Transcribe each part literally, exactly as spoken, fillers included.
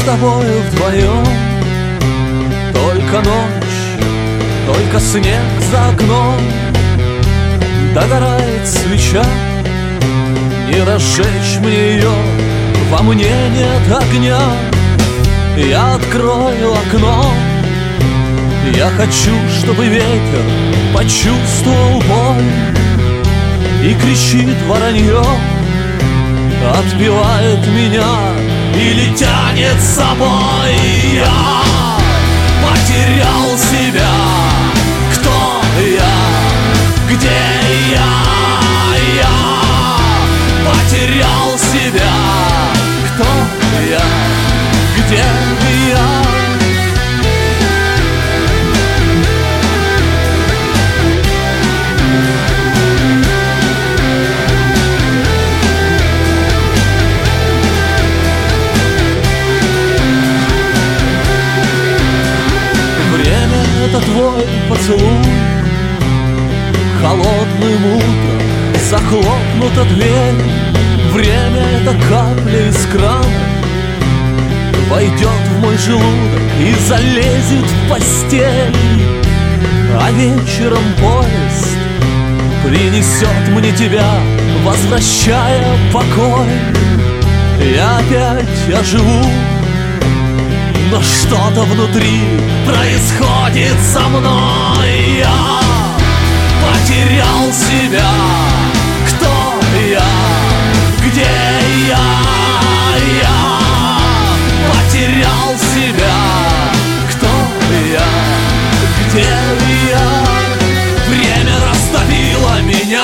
с тобою вдвоем. Только ночь, только снег за окном. Догорает свеча, не разжечь мне ее, во мне нет огня. Я открою окно, я хочу, чтобы ветер почувствовал боль и кричит воронье, отбивает меня или тянет с собой. Я потерял себя. Кто я? Где я? Я потерял себя. Кто я? Где я? Это твой поцелуй, холодным утром захлопнута дверь. Время — это капля из крана, войдет в мой желудок и залезет в постель. А вечером поезд принесет мне тебя, возвращая покой. Я опять оживу, но что-то внутри происходит со мной. Я потерял себя. Кто я? Где я? Я потерял себя. Кто я? Где я? Время растопило меня.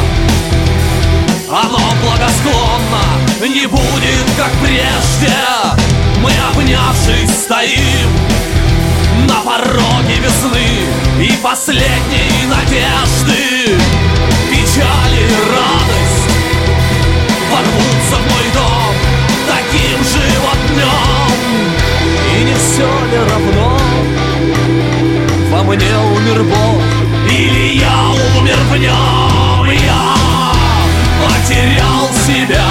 Оно благосклонно не будет, как прежде. Мы, обнявшись, стоим на пороге весны и последней надежды. Печаль и радость ворвутся в мой дом таким же вот днем. И не все ли равно, во мне умер Бог или я умер в нем? Я потерял себя.